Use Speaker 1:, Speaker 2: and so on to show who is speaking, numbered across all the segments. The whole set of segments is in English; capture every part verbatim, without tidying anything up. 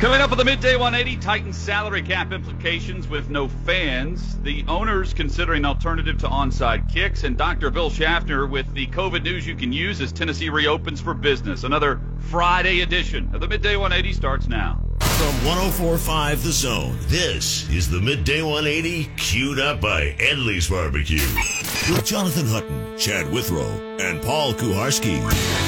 Speaker 1: Coming up on the Midday one eighty, Titans salary cap implications with no fans, the owners considering alternative to onside kicks, and Doctor Bill Schaffner with the COVID news you can use as Tennessee reopens for business. Another Friday edition of the Midday one eighty starts now.
Speaker 2: From one oh four point five The Zone, this is the Midday one eighty, queued up by Edley's Barbecue. With Jonathan Hutton, Chad Withrow, and Paul Kuharski.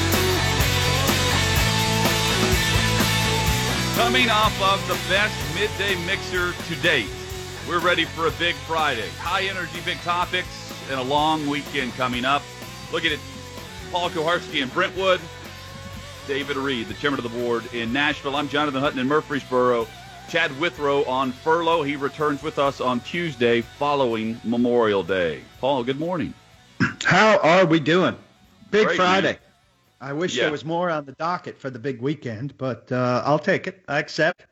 Speaker 1: Coming off of the best midday mixer to date, we're ready for a big Friday. High energy, big topics, and a long weekend coming up. Look at it, Paul Kuharski in Brentwood, David Reed, the chairman of the board in Nashville. I'm Jonathan Hutton in Murfreesboro. Chad Withrow on furlough. He returns with us on Tuesday following Memorial Day. Paul, good morning.
Speaker 3: How are we doing? Big
Speaker 1: Great,
Speaker 3: Friday.
Speaker 1: Man.
Speaker 3: I wish
Speaker 1: Yeah.
Speaker 3: there was more on the docket for the big weekend, but uh, I'll take it. I accept.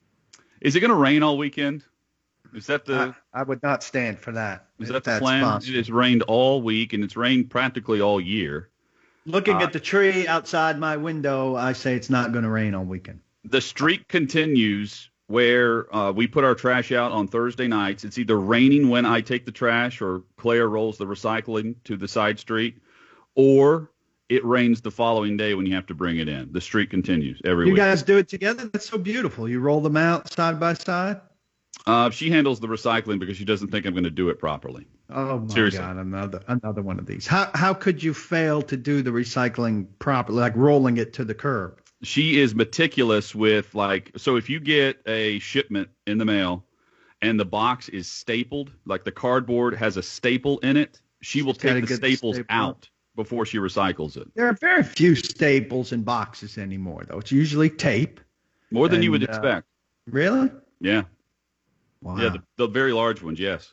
Speaker 1: Is it going to rain all weekend? Is that the
Speaker 3: I, I would not stand for that.
Speaker 1: is
Speaker 3: if
Speaker 1: that the
Speaker 3: that's
Speaker 1: plan?
Speaker 3: possible.
Speaker 1: It has rained all week, and it's rained practically all year.
Speaker 3: Looking
Speaker 1: Uh,
Speaker 3: at the tree outside my window, I say it's not going to rain all weekend.
Speaker 1: The streak continues where uh, we put our trash out on Thursday nights. It's either raining when I take the trash or Claire rolls the recycling to the side street, or it rains the following day when you have to bring it in. The streak continues every
Speaker 3: You
Speaker 1: week.
Speaker 3: guys do it together? That's so beautiful. You roll them out side by side?
Speaker 1: Uh, she handles the recycling because she doesn't think I'm going to do it properly.
Speaker 3: Oh, my
Speaker 1: Seriously.
Speaker 3: God, another another one of these. How how could you fail to do the recycling properly, like rolling it to the curb?
Speaker 1: She is meticulous with, like, so if you get a shipment in the mail and the box is stapled, like the cardboard has a staple in it, she will
Speaker 3: She's gotta
Speaker 1: take the
Speaker 3: get the
Speaker 1: staples
Speaker 3: staple
Speaker 1: out before she recycles it.
Speaker 3: There are very few staples in boxes anymore, though. It's usually tape.
Speaker 1: More than you
Speaker 3: And,
Speaker 1: would
Speaker 3: uh,
Speaker 1: expect.
Speaker 3: Really?
Speaker 1: Yeah.
Speaker 3: Wow.
Speaker 1: Yeah, the, the very large ones, yes.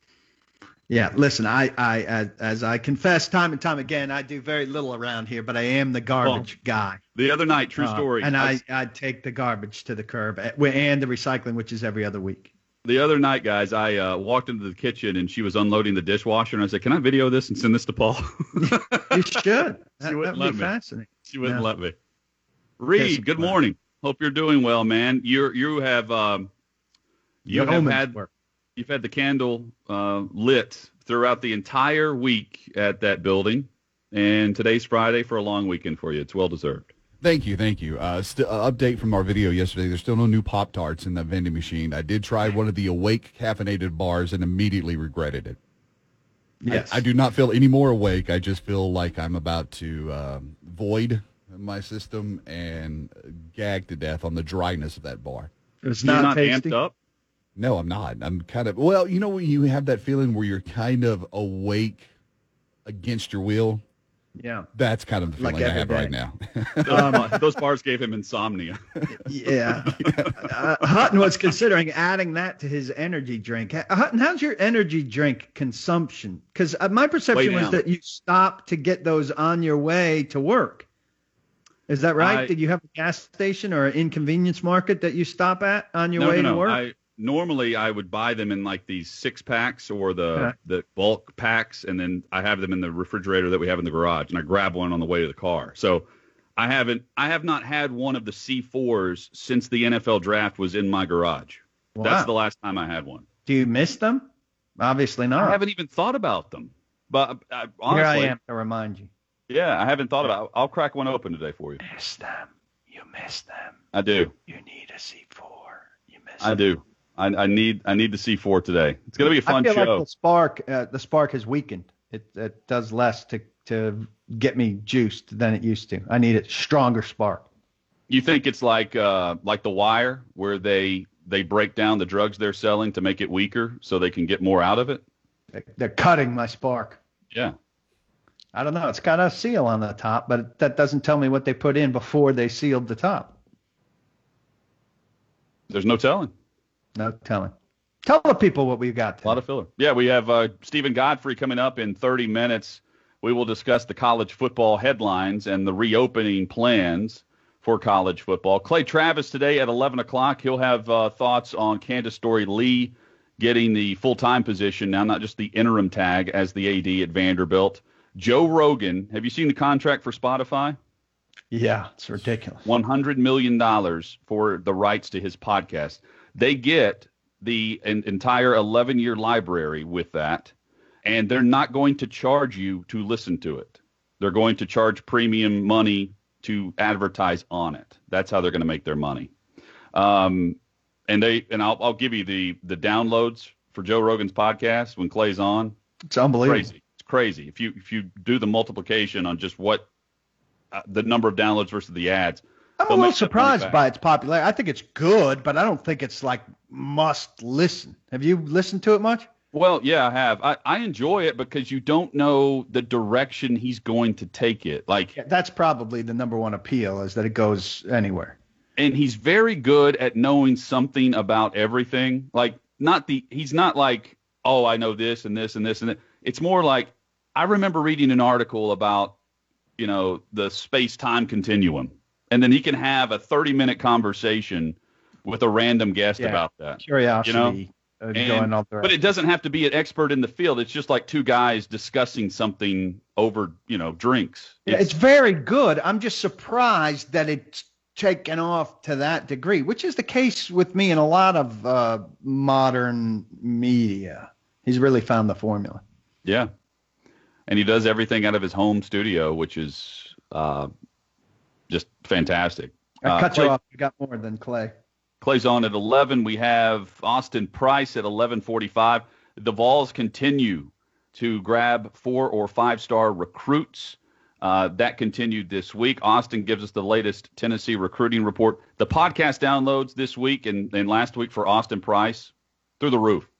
Speaker 3: Yeah, listen, I, I, as, as I confess time and time again, I do very little around here, but I am the garbage guy.
Speaker 1: The other night, true
Speaker 3: Uh,
Speaker 1: story.
Speaker 3: and
Speaker 1: I
Speaker 3: I,
Speaker 1: was-
Speaker 3: I take the garbage to the curb uh, and the recycling, which is every other week.
Speaker 1: the other night, guys, I uh, walked into the kitchen and she was unloading the dishwasher, and I said, "Can I video this and send this to Paul?"
Speaker 3: You should. That
Speaker 1: wouldn't
Speaker 3: would
Speaker 1: let
Speaker 3: be
Speaker 1: me.
Speaker 3: fascinating.
Speaker 1: She wouldn't
Speaker 3: No.
Speaker 1: let me. Reed, good
Speaker 3: Discipline.
Speaker 1: morning. Hope you're doing well, man. You're you have um, you have
Speaker 3: Yeoman's
Speaker 1: had
Speaker 3: work.
Speaker 1: you've had the candle uh, lit throughout the entire week at that building, and today's Friday for a long weekend for you. It's well deserved.
Speaker 4: Thank you, thank you. Uh, st- uh, update from our video yesterday. There's still no new Pop-Tarts in that vending machine. I did try one of the Awake caffeinated bars and immediately regretted it.
Speaker 3: Yes.
Speaker 4: I, I do not feel any more awake. I just feel like I'm about to um, void my system and gag to death on the dryness of that bar.
Speaker 3: It's
Speaker 1: You're
Speaker 3: not,
Speaker 1: not
Speaker 3: tasty.
Speaker 1: amped up.
Speaker 4: No, I'm not. I'm kind of, well, you know when you have that feeling where you're kind of awake against your will?
Speaker 3: Yeah.
Speaker 4: That's kind of the
Speaker 3: Like
Speaker 4: feeling I
Speaker 3: every
Speaker 4: have
Speaker 3: day.
Speaker 4: right now.
Speaker 1: Those, those bars gave him insomnia.
Speaker 3: Yeah. uh, Hutton was considering adding that to his energy drink. Uh, Hutton, how's your energy drink consumption? Because uh, my perception
Speaker 1: Way
Speaker 3: was
Speaker 1: down.
Speaker 3: that you stopped to get those on your way to work. Is that right?
Speaker 1: I-
Speaker 3: Did you have a gas station or an inconvenience market that you stop at on your
Speaker 1: no,
Speaker 3: way
Speaker 1: no,
Speaker 3: to
Speaker 1: no.
Speaker 3: work?
Speaker 1: I, normally, I would buy them in like these six packs or the
Speaker 3: Okay.
Speaker 1: the bulk packs, and then I have them in the refrigerator that we have in the garage, and I grab one on the way to the car. So I haven't, I have not had one of the C fours since the N F L draft was in my garage.
Speaker 3: Wow.
Speaker 1: That's the last time I had one.
Speaker 3: Do you miss them? Obviously not.
Speaker 1: I haven't even thought about them, but I, honestly,
Speaker 3: Here I am to remind you.
Speaker 1: yeah, I haven't thought about. I'll crack one open today for you.
Speaker 3: Miss them. You miss them.
Speaker 1: I do.
Speaker 3: You need a C four. You miss
Speaker 1: I do. I, I need, I need the C four today. It's gonna be a fun
Speaker 3: I feel
Speaker 1: show.
Speaker 3: like the spark, uh, the spark has weakened. It, it does less to, to get me juiced than it used to. I need a stronger spark.
Speaker 1: You think it's like uh, like The Wire, where they they break down the drugs they're selling to make it weaker so they can get more out of it?
Speaker 3: They- They're cutting my spark.
Speaker 1: Yeah.
Speaker 3: I don't know. It's got a seal on the top, but that doesn't tell me what they put in before they sealed the top.
Speaker 1: There's no telling.
Speaker 3: No telling. Tell the people what we've got.
Speaker 1: A lot of filler. Yeah, we have uh, Stephen Godfrey coming up in thirty minutes. We will discuss the college football headlines and the reopening plans for college football. Clay Travis today at eleven o'clock. He'll have uh, thoughts on Candace Story Lee getting the full-time position now, not just the interim tag as the A D at Vanderbilt. Joe Rogan, have you seen the contract for Spotify?
Speaker 3: Yeah, it's ridiculous.
Speaker 1: one hundred million dollars for the rights to his podcast. They get the an entire eleven-year library with that, and they're not going to charge you to listen to it. They're going to charge premium money to advertise on it. That's how they're going to make their money. Um, and they and I'll I'll give you the the downloads for Joe Rogan's podcast when Clay's on.
Speaker 3: It's unbelievable.
Speaker 1: Crazy. It's crazy. If you if you do the multiplication on just what uh, the number of downloads versus the ads.
Speaker 3: I'm a little surprised by its popularity. I think it's good, but I don't think it's like must listen. Have you listened to it much?
Speaker 1: Well, yeah, I have. I, I enjoy it because you don't know the direction he's going to take it. Like
Speaker 3: Yeah, that's probably the number one appeal, is that it goes anywhere.
Speaker 1: And he's very good at knowing something about everything. Like not the he's not like, oh, I know this and this and this and that. It's more like I remember reading an article about, you know, the space-time continuum. And then he can have a thirty-minute conversation with a random guest
Speaker 3: Yeah.
Speaker 1: about that.
Speaker 3: Curiosity.
Speaker 1: You know?
Speaker 3: uh,
Speaker 1: And-
Speaker 3: going all
Speaker 1: but it doesn't have to be an expert in the field. It's just like two guys discussing something over, you know, drinks.
Speaker 3: Yeah, it's very good. I'm just surprised that it's taken off to that degree, which is the case with me in a lot of uh, modern media. He's really found the formula.
Speaker 1: Yeah. And he does everything out of his home studio, which is uh, just fantastic.
Speaker 3: I
Speaker 1: Uh,
Speaker 3: cut
Speaker 1: Clay-
Speaker 3: you off. You got more than Clay.
Speaker 1: Clay's on at eleven. We have Austin Price at eleven forty-five. The Vols continue to grab four or five-star recruits. Uh, that continued this week. Austin gives us the latest Tennessee recruiting report. The podcast downloads this week and, and last week for Austin Price, through the roof.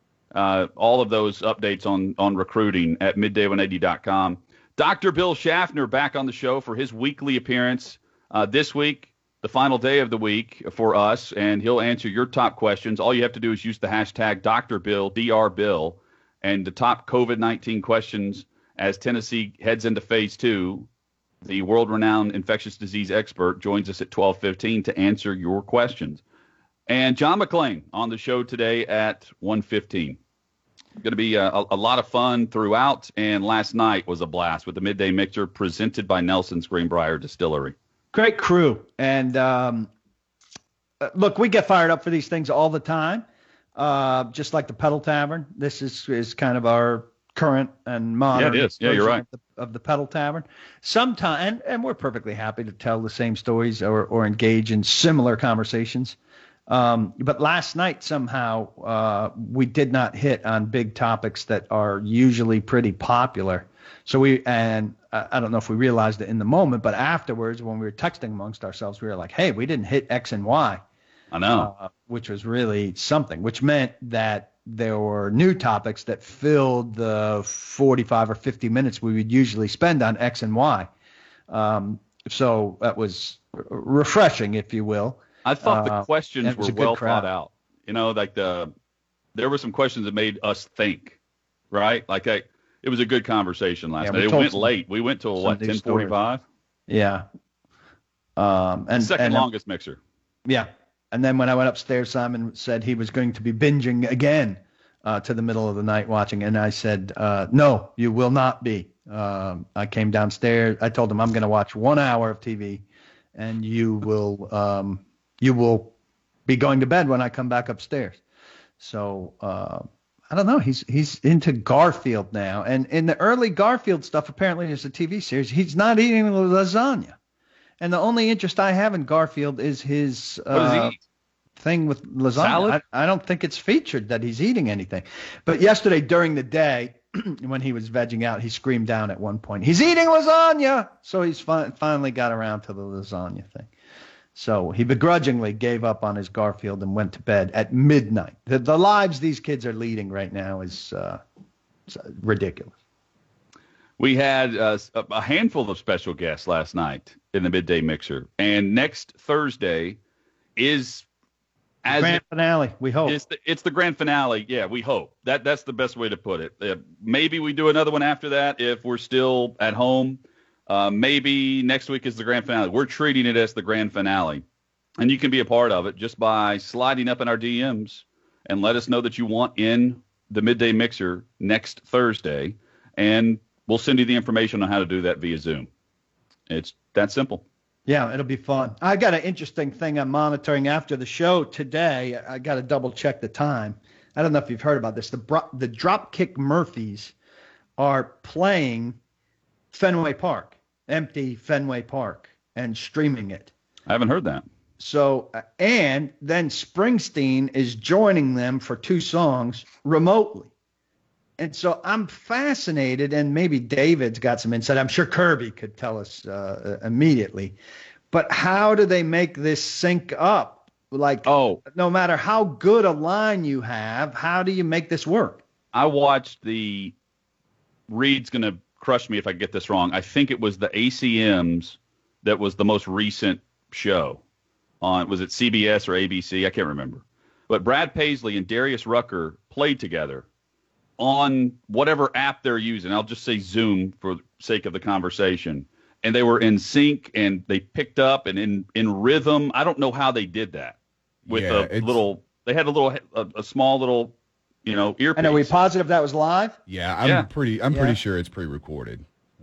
Speaker 1: Uh, all of those updates on, on recruiting at midday one eighty dot com. Doctor Bill Schaffner back on the show for his weekly appearance uh, this week, the final day of the week for us, and he'll answer your top questions. All you have to do is use the hashtag Doctor Bill, D R Bill, and the top COVID nineteen questions as Tennessee heads into phase two. The world-renowned infectious disease expert joins us at twelve fifteen to answer your questions. And John McClain on the show today at one fifteen. Going to be a, a lot of fun throughout, and last night was a blast with the Midday Mixer presented by Nelson's Greenbrier Distillery.
Speaker 3: Great crew. And um, uh, look, we get fired up for these things all the time, uh, just like the Pedal Tavern. This is, is kind of our current and modern
Speaker 1: Yeah, it is. Yeah, you're
Speaker 3: version
Speaker 1: right.
Speaker 3: of the, of the Pedal Tavern. Sometimes, and, and we're perfectly happy to tell the same stories or, or engage in similar conversations. Um, but last night, somehow, uh, we did not hit on big topics that are usually pretty popular. So we, and I I don't know if we realized it in the moment, but afterwards, when we were texting amongst ourselves, we were like, hey, we didn't hit X and Y,
Speaker 1: I know.
Speaker 3: uh, which was really something, which meant that there were new topics that filled the forty-five or fifty minutes we would usually spend on X and Y. Um, so that was r- refreshing, if you will.
Speaker 1: I thought
Speaker 3: uh,
Speaker 1: the questions
Speaker 3: it was
Speaker 1: were
Speaker 3: a good
Speaker 1: well
Speaker 3: crowd.
Speaker 1: thought out. You know, like the there were some questions that made us think, right? Like I, it was a good conversation last
Speaker 3: Yeah,
Speaker 1: night.
Speaker 3: we
Speaker 1: It
Speaker 3: told
Speaker 1: went
Speaker 3: some-
Speaker 1: late. We went till
Speaker 3: some
Speaker 1: what
Speaker 3: new
Speaker 1: ten forty-five.
Speaker 3: Yeah. Um, and
Speaker 1: Second
Speaker 3: and,
Speaker 1: longest mixer.
Speaker 3: Yeah. And then when I went upstairs, Simon said he was going to be binging again uh, to the middle of the night watching. And I said, uh, no, you will not be. Um, I came downstairs. I told him I'm going to watch one hour of T V, and you will um, you will be going to bed when I come back upstairs. So uh, I don't know. He's he's into Garfield now. And in the early Garfield stuff, apparently there's a T V series. He's not eating lasagna. And the only interest I have in Garfield is his
Speaker 1: What does he
Speaker 3: uh,
Speaker 1: eat?
Speaker 3: thing with lasagna.
Speaker 1: Salad?
Speaker 3: I, I don't think it's featured that he's eating anything. But yesterday during the day, when he was vegging out, he screamed down at one point, he's eating lasagna. So he's fi- finally got around to the lasagna thing. So he begrudgingly gave up on his Garfield and went to bed at midnight. The, the lives these kids are leading right now is uh, it's, uh, ridiculous.
Speaker 1: We had uh, a a handful of special guests last night in the Midday Mixer, and next Thursday is as
Speaker 3: Grand finale, we hope.
Speaker 1: It's the, it's the grand finale. Yeah, we hope. That That's the best way to put it. Uh, maybe we do another one after that if we're still at home. Uh, maybe next week is the grand finale. We're treating it as the grand finale. And you can be a part of it just by sliding up in our D Ms and let us know that you want in the Midday Mixer next Thursday. And we'll send you the information on how to do that via Zoom. It's that simple.
Speaker 3: Yeah, it'll be fun. I got an interesting thing I'm monitoring after the show today. I got to double check the time. I don't know if you've heard about this. The bro- the Dropkick Murphys are playing Fenway Park, empty Fenway Park, and streaming it.
Speaker 1: I haven't heard that.
Speaker 3: So, uh, and then Springsteen is joining them for two songs remotely. And so I'm fascinated, and maybe David's got some insight. I'm sure Kirby could tell us uh, immediately. But how do they make this sync up? Like,
Speaker 1: oh,
Speaker 3: no matter how good a line you have, how do you make this work?
Speaker 1: I watched the Reed's going to crush me if I get this wrong. I think it was the A C Ms that was the most recent show on, was it C B S or A B C? I can't remember. But Brad Paisley and Darius Rucker played together on whatever app they're using. I'll just say Zoom for the sake of the conversation. And they were in sync, and they picked up and in, in rhythm. I don't know how they did that with
Speaker 4: Yeah,
Speaker 1: a little, they had a little, a, a small little, you know, earpiece.
Speaker 3: And are we positive that was live?
Speaker 4: Yeah, I'm
Speaker 1: Yeah.
Speaker 4: pretty. I'm
Speaker 3: Yeah.
Speaker 4: pretty sure it's pre-recorded.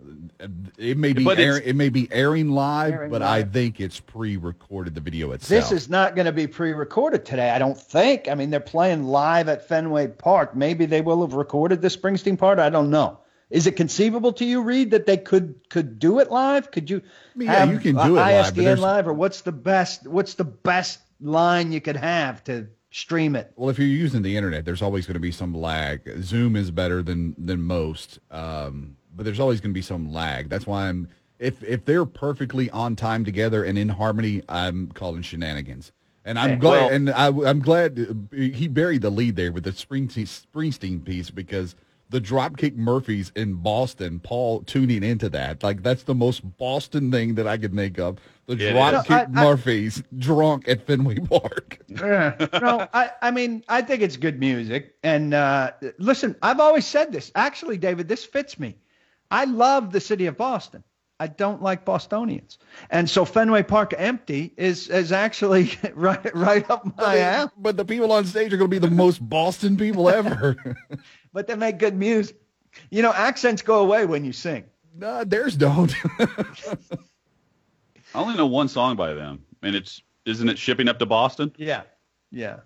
Speaker 4: It may be
Speaker 1: But
Speaker 4: air,
Speaker 1: it's-
Speaker 4: it may be airing live,
Speaker 3: Airing
Speaker 4: but I
Speaker 3: live.
Speaker 4: think it's pre-recorded. The video itself.
Speaker 3: This is not going to be pre-recorded today, I don't think. I mean, they're playing live at Fenway Park. Maybe they will have recorded the Springsteen part. I don't know. Is it conceivable to you, Reed, that they could could do it live? Could you
Speaker 4: mean, yeah,
Speaker 3: have
Speaker 4: you can do it live,
Speaker 3: I S D
Speaker 4: but
Speaker 3: N
Speaker 4: there's-
Speaker 3: live, or what's the best what's the best line you could have to stream it?
Speaker 4: Well, if you're using the internet, there's always going to be some lag. Zoom is better than than most, um, but there's always going to be some lag. That's why I'm if if they're perfectly on time together and in harmony, I'm calling shenanigans. And I'm
Speaker 3: Okay.
Speaker 4: glad,
Speaker 1: Well-
Speaker 4: and I, I'm glad he buried the lead there with the Springsteen, Springsteen piece, because the Dropkick Murphys in Boston, Paul tuning into that, like that's the most Boston thing that I could think of. The
Speaker 1: It is.
Speaker 4: Dropkick
Speaker 3: No, I- I-
Speaker 4: Murphys drunk at Fenway Park.
Speaker 3: no, I, I mean, I think it's good music. And uh, listen, I've always said this. Actually, David, this fits me. I love the city of Boston. I don't like Bostonians. And so Fenway Park empty is is actually right right up my alley.
Speaker 4: But the people on stage are going to be the most Boston people ever.
Speaker 3: But they make good music. You know, accents go away when you sing.
Speaker 4: No, theirs don't.
Speaker 1: I only know one song by them, and it's, isn't it Shipping Up to Boston?
Speaker 3: Yeah, yeah.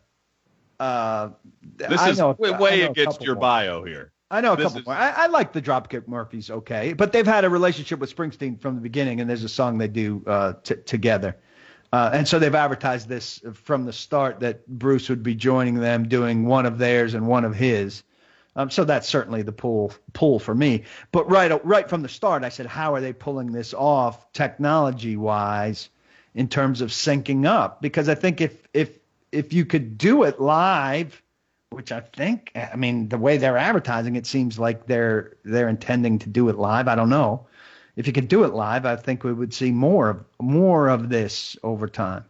Speaker 3: Uh,
Speaker 1: This
Speaker 3: I
Speaker 1: is
Speaker 3: know,
Speaker 1: way,
Speaker 3: I
Speaker 1: way
Speaker 3: know a
Speaker 1: against
Speaker 3: couple
Speaker 1: your
Speaker 3: more.
Speaker 1: bio here.
Speaker 3: I know a
Speaker 1: This
Speaker 3: couple
Speaker 1: is-
Speaker 3: more. I, I like the Dropkick Murphys, okay, but they've had a relationship with Springsteen from the beginning, and there's a song they do uh, t- together, uh, and so they've advertised this from the start that Bruce would be joining them, doing one of theirs and one of his. Um, so that's certainly the pull pull for me. But right right from the start, I said, how are they pulling this off technology wise in terms of syncing up? Because I think if if if you could do it live, which I think, I mean, the way they're advertising, it seems like they're they're intending to do it live. I don't know. If you could do it live, I think we would see more of more of this over time.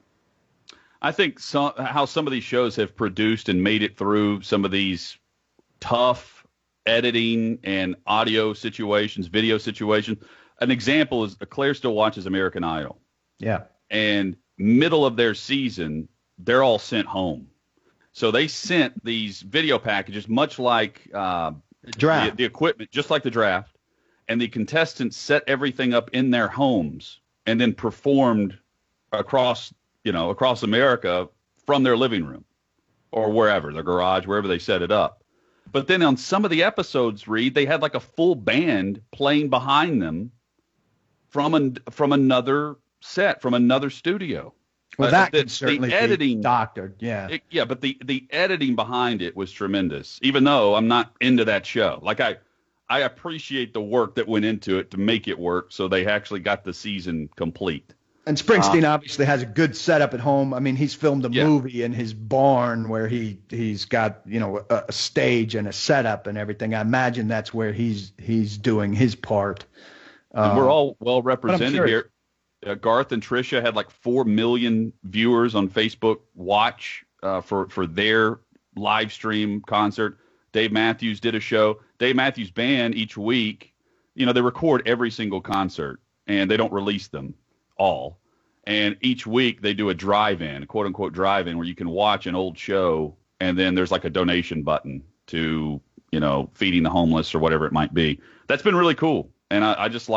Speaker 1: I think some, how some of these shows have produced and made it through some of these tough editing and audio situations, video situations. An example is Claire still watches American Idol,
Speaker 3: Yeah.
Speaker 1: and middle of their season, they're all sent home. So they sent these video packages, much like uh,
Speaker 3: Draft.
Speaker 1: The, the equipment, just like the draft, and the contestants set everything up in their homes and then performed across, you know, across America from their living room or wherever, their garage, wherever they set it up. But then on some of the episodes, Reed, they had like a full band playing behind them from an, from another set, from another studio.
Speaker 3: Well,
Speaker 1: Uh,
Speaker 3: that
Speaker 1: the-
Speaker 3: could certainly
Speaker 1: the editing,
Speaker 3: be doctored. Yeah.
Speaker 1: it- yeah, but the the editing behind it was tremendous. Even though I'm not into that show, like I, I appreciate the work that went into it to make it work, so they actually got the season complete.
Speaker 3: And Springsteen obviously has a good setup at home. I mean, he's filmed a
Speaker 1: Yeah.
Speaker 3: movie in his barn where he he's got, you know, a, a stage and a setup and everything. I imagine that's where he's he's doing his part.
Speaker 1: And
Speaker 3: Uh,
Speaker 1: we're all well represented
Speaker 3: curious.
Speaker 1: here. Uh, Garth and Trisha had like four million viewers on Facebook watch uh, for for their live stream concert. Dave Matthews did a show. Dave Matthews Band each week, you know, they record every single concert and they don't release them all. And each week they do a drive-in, a quote unquote drive-in, where you can watch an old show and then there's like a donation button to, you know, feeding the homeless or whatever it might be. That's been really cool. And I, I just like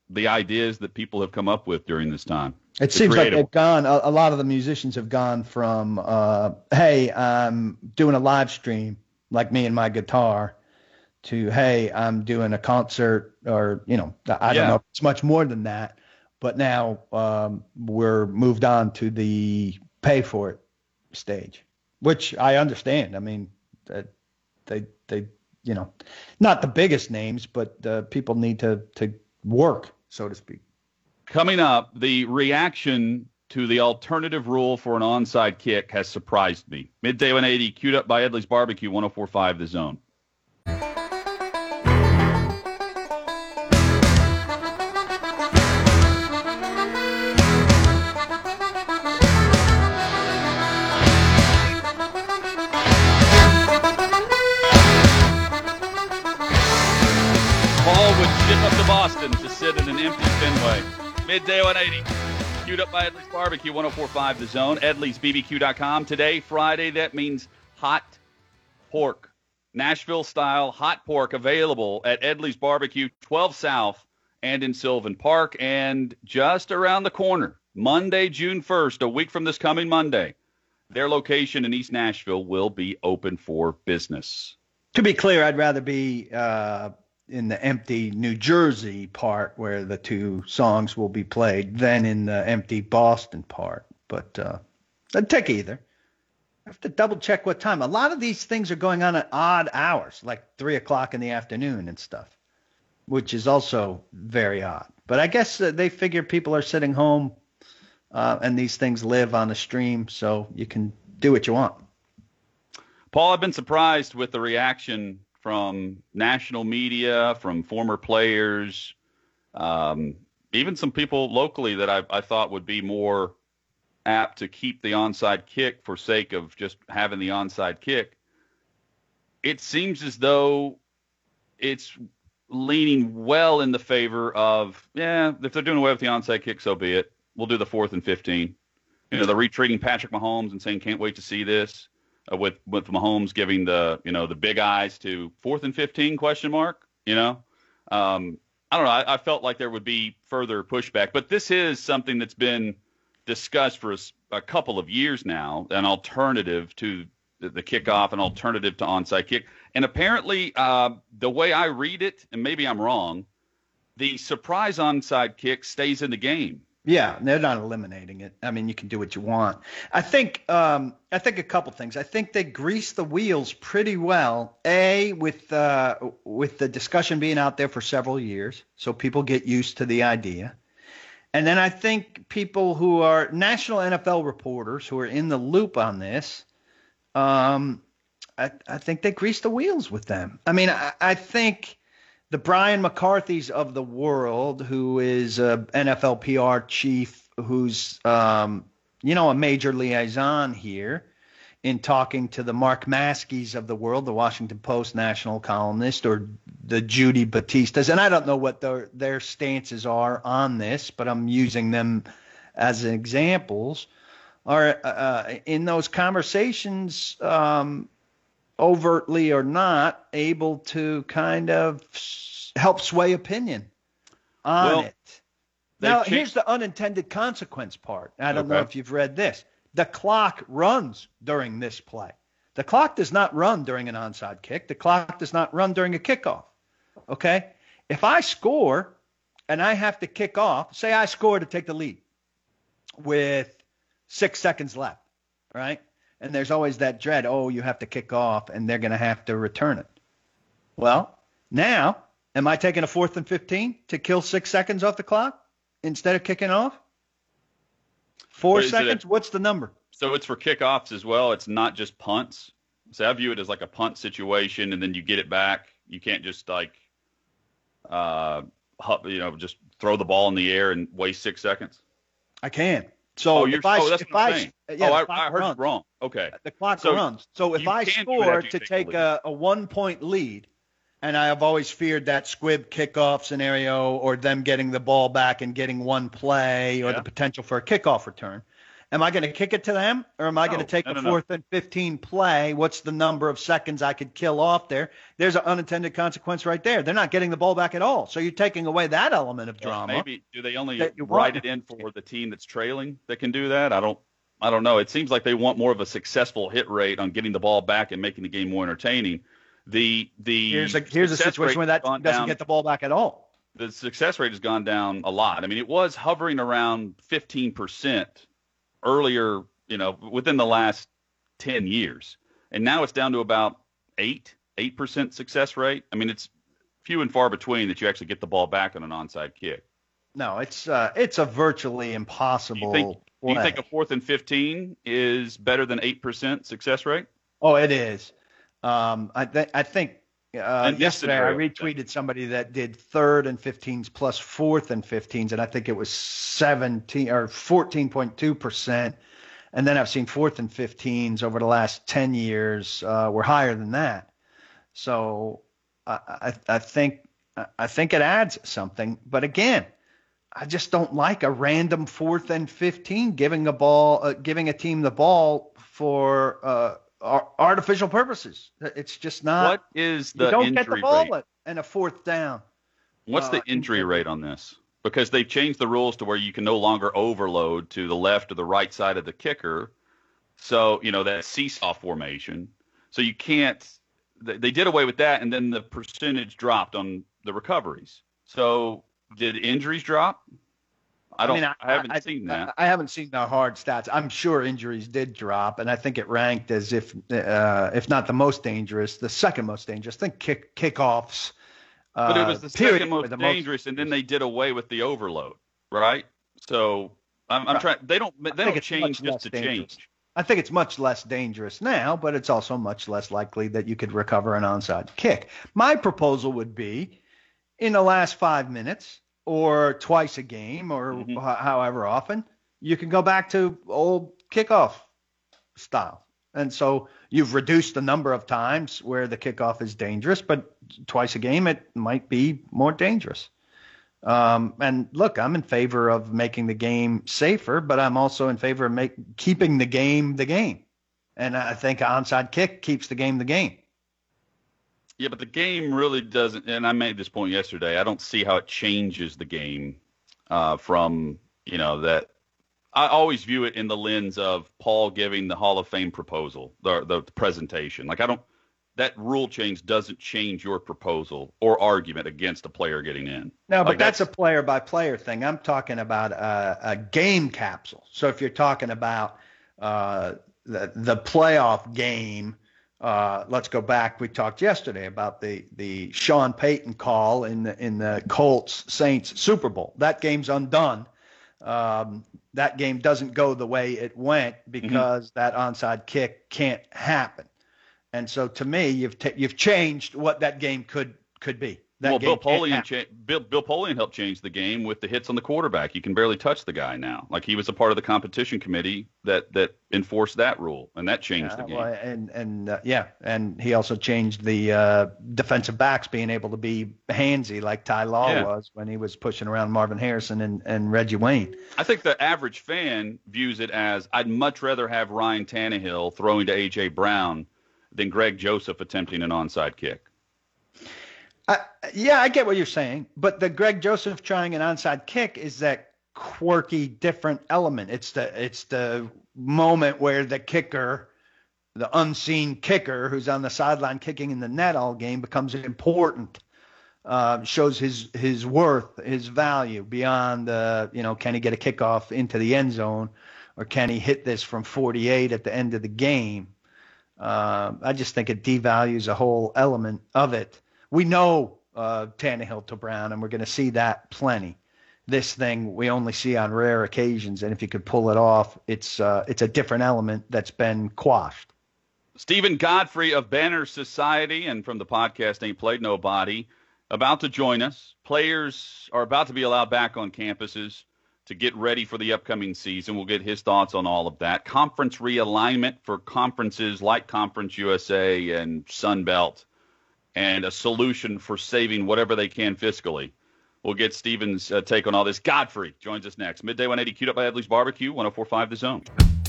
Speaker 1: the ideas that people have come up with during this time.
Speaker 3: It
Speaker 1: The
Speaker 3: seems like
Speaker 1: creative-
Speaker 3: they've gone, a, a lot of the musicians have gone from, uh, hey, I'm doing a live stream, like me and my guitar, to, hey, I'm doing a concert, or, you know, I don't
Speaker 1: Yeah.
Speaker 3: know if it's much more than that. But now um, we're moved on to the pay for it stage, which I understand. I mean, uh, they, they, you know, not the biggest names, but uh, people need to, to work, so to speak.
Speaker 1: Coming up, the reaction to the alternative rule for an onside kick has surprised me. Midday one eighty, queued up by Edley's Barbecue, one oh four point five The Zone. Paul would ship up to Boston to sit in an empty Fenway. Midday one eighty, queued up by Edley's Barbecue, one oh four point five The Zone, Edleys B B Q dot com. Today, Friday, that means hot pork. Nashville style hot pork available at Edley's Barbecue, twelve South and in Sylvan Park. And just around the corner, Monday, June first, a week from this coming Monday, their location in East Nashville will be open for business.
Speaker 3: To be clear, I'd rather be uh, in the empty New Jersey part where the two songs will be played than in the empty Boston part. But uh, I'd take either. I have to double check what time. A lot of these things are going on at odd hours, like three o'clock in the afternoon and stuff, which is also very odd. But I guess uh, they figure people are sitting home uh, and these things live on a stream, so you can do what you want.
Speaker 1: Paul, I've been surprised with the reaction from national media, from former players, um, even some people locally that I, I thought would be more apt to keep the onside kick for sake of just having the onside kick. It seems as though it's leaning well in the favor of, yeah, if they're doing away with the onside kick, so be it. We'll do the fourth and fifteen. You know, they're retreating Patrick Mahomes and saying, can't wait to see this. Uh, with with Mahomes giving the, you know, the big eyes to fourth and fifteen question mark, you know. Um, I don't know. I, I felt like there would be further pushback. But this is something that's been discussed for a, a couple of years now, an alternative to the, the kickoff, an alternative to onside kick. And apparently uh, the way I read it, and maybe I'm wrong, the surprise onside kick stays in the game.
Speaker 3: Yeah, they're not eliminating it. I mean, you can do what you want. I think um, I think a couple things. I think they grease the wheels pretty well. A, with uh, with the discussion being out there for several years, so people get used to the idea. And then I think people who are national N F L reporters who are in the loop on this, um, I, I think they grease the wheels with them. I mean, I, I think the Brian McCarthy's of the world, who is a N F L P R chief, who's, um, you know, a major liaison here in talking to the Mark Maskies of the world, the Washington Post national columnist, or the Judy Batistas. And I don't know what their, their stances are on this, but I'm using them as examples. Are uh, in those conversations, um, overtly or not, able to kind of help sway opinion on
Speaker 1: Well,
Speaker 3: it. Now,
Speaker 1: changed-
Speaker 3: here's the unintended consequence part. I don't know
Speaker 1: Okay.
Speaker 3: if you've read this. The clock runs during this play. The clock does not run during an onside kick. The clock does not run during a kickoff. Okay? If I score and I have to kick off, say I score to take the lead with six seconds left, right? And there's always that dread, oh, you have to kick off, and they're going to have to return it. Well, now, am I taking a fourth and fifteen to kill six seconds off the clock instead of kicking off? Four
Speaker 1: But is it a-
Speaker 3: seconds? What's the number?
Speaker 1: So it's for kickoffs as well. It's not just punts. So I view it as like a punt situation, and then you get it back. You can't just like, uh, hu- you know, just throw the ball in the air and waste six seconds.
Speaker 3: I can. So
Speaker 1: oh, you're,
Speaker 3: if I,
Speaker 1: oh, that's
Speaker 3: if
Speaker 1: what I'm
Speaker 3: I,
Speaker 1: saying.
Speaker 3: yeah,
Speaker 1: oh,
Speaker 3: the
Speaker 1: I,
Speaker 3: clock
Speaker 1: I heard
Speaker 3: runs.
Speaker 1: you wrong. Okay.
Speaker 3: The clock
Speaker 1: So
Speaker 3: runs. So if
Speaker 1: you
Speaker 3: I
Speaker 1: can do it
Speaker 3: score
Speaker 1: after you
Speaker 3: to
Speaker 1: take the
Speaker 3: take
Speaker 1: lead.
Speaker 3: a, a one-point lead, and I have always feared that squib kickoff scenario or them getting the ball back and getting one play or
Speaker 1: Yeah.
Speaker 3: the potential for a kickoff return, Am I going to kick it to them, or am I
Speaker 1: No,
Speaker 3: going to take
Speaker 1: no,
Speaker 3: a
Speaker 1: no, no.
Speaker 3: fourth and fifteen play? What's the number of seconds I could kill off there? There's an unintended consequence right there. They're not getting the ball back at all. So you're taking away that element of
Speaker 1: Well,
Speaker 3: drama.
Speaker 1: maybe do they only
Speaker 3: that you
Speaker 1: write
Speaker 3: want.
Speaker 1: it in for the team that's trailing that can do that? I don't. I don't know. It seems like they want more of a successful hit rate on getting the ball back and making the game more entertaining. The the
Speaker 3: Here's a here's a
Speaker 1: success
Speaker 3: situation
Speaker 1: rate
Speaker 3: where that
Speaker 1: has gone
Speaker 3: doesn't
Speaker 1: down.
Speaker 3: get the ball back at all.
Speaker 1: The success rate has gone down a lot. I mean, it was hovering around fifteen percent earlier, you know, within the last ten years. And now it's down to about eight, eight percent success rate. I mean, it's few and far between that you actually get the ball back on an onside kick.
Speaker 3: No, it's uh, it's a virtually impossible
Speaker 1: Do you think, do you
Speaker 3: play.
Speaker 1: think a fourth and fifteen is better than eight percent success rate?
Speaker 3: Oh, it is. Um, I, th- I think uh,
Speaker 1: In this
Speaker 3: yesterday I
Speaker 1: scenario,
Speaker 3: retweeted somebody that did third and fifteens plus fourth and fifteens, and I think it was seventeen or fourteen point two percent. And then I've seen fourth and fifteens over the last ten years uh, were higher than that. So I, I, I think I think it adds something. But again, I just don't like a random fourth and fifteen giving a ball, uh, giving a team the ball for uh, ar- artificial purposes. It's just not.
Speaker 1: What is the
Speaker 3: you don't
Speaker 1: injury
Speaker 3: get the ball
Speaker 1: rate?
Speaker 3: at, and a fourth down.
Speaker 1: What's the
Speaker 3: uh,
Speaker 1: injury
Speaker 3: injury.
Speaker 1: rate on this? Because they've changed the rules to where you can no longer overload to the left or the right side of the kicker. So, you know, that seesaw formation. So you can't they, they did away with that, and then the percentage dropped on the recoveries. So did injuries drop? I don't. I,
Speaker 3: mean,
Speaker 1: haven't
Speaker 3: I,
Speaker 1: seen that.
Speaker 3: I, I haven't seen the hard stats. I'm sure injuries did drop, and I think it ranked as if, uh, if not the most dangerous, the second most dangerous. I think kick kickoffs.
Speaker 1: But it was
Speaker 3: uh,
Speaker 1: the
Speaker 3: period
Speaker 1: second
Speaker 3: were
Speaker 1: most
Speaker 3: the
Speaker 1: dangerous, and then they did away with the overload, right? So I'm, I'm
Speaker 3: Right.
Speaker 1: trying. They don't.
Speaker 3: I
Speaker 1: They
Speaker 3: think
Speaker 1: don't
Speaker 3: it's
Speaker 1: change
Speaker 3: much
Speaker 1: just
Speaker 3: less
Speaker 1: to
Speaker 3: dangerous.
Speaker 1: change.
Speaker 3: I think it's much less dangerous now, but it's also much less likely that you could recover an onside kick. My proposal would be in the last five minutes or twice a game or
Speaker 1: Mhm.
Speaker 3: h- however often, you can go back to old kickoff style. And so you've reduced the number of times where the kickoff is dangerous, but twice a game it might be more dangerous. Um, and look, I'm in favor of making the game safer, but I'm also in favor of make, keeping the game the game. And I think an onside kick keeps the game the game.
Speaker 1: Yeah, but the game really doesn't. And I made this point yesterday. I don't see how it changes the game uh, from you know that. I always view it in the lens of Paul giving the Hall of Fame proposal, the, the presentation. Like I don't. That rule change doesn't change your proposal or argument against a player getting in.
Speaker 3: No, but
Speaker 1: Like,
Speaker 3: that's, a player by player thing. I'm talking about a, a game capsule. So if you're talking about uh, the the playoff game, uh, let's go back. We talked yesterday about the the Sean Payton call in the in the Colts Saints Super Bowl. That game's undone. Um, that game doesn't go the way it went because mm-hmm. that onside kick can't happen. And so, to me, you've t- you've changed what that game could could be. That
Speaker 1: well,
Speaker 3: game
Speaker 1: Bill Polian
Speaker 3: can't
Speaker 1: cha- Bill, Bill Polian helped change the game with the hits on the quarterback. You can barely touch the guy now. Like he was a part of the competition committee that that enforced that rule, and that changed the
Speaker 3: Uh,
Speaker 1: game.
Speaker 3: well, and and uh, yeah, and he also changed the uh, defensive backs being able to be handsy like Ty Law
Speaker 1: Yeah.
Speaker 3: was when he was pushing around Marvin Harrison and, and Reggie Wayne.
Speaker 1: I think the average fan views it as I'd much rather have Ryan Tannehill throwing to A J Brown than Greg Joseph attempting an onside kick.
Speaker 3: Uh, yeah, I get what you're saying, but the Greg Joseph trying an onside kick is that quirky, different element. It's the it's the moment where the kicker, the unseen kicker who's on the sideline kicking in the net all game, becomes important. Uh, shows his his worth, his value beyond, uh, you know, can he get a kickoff into the end zone, or can he hit this from forty-eight at the end of the game? Uh, I just think it devalues a whole element of it. We know uh, Tannehill to Brown, and we're going to see that plenty. This thing we only see on rare occasions, and if you could pull it off, it's uh, it's a different element that's been quashed.
Speaker 1: Stephen Godfrey of Banner Society and from the podcast Ain't Played Nobody about to join us. Players are about to be allowed back on campuses to get ready for the upcoming season. We'll get his thoughts on all of that. Conference realignment for conferences like Conference U S A and Sun Belt, and a solution for saving whatever they can fiscally. We'll get Steven's uh, take on all this. Godfrey joins us next. Midday one eighty, queued up by Edley's Barbecue, one oh four point five The Zone.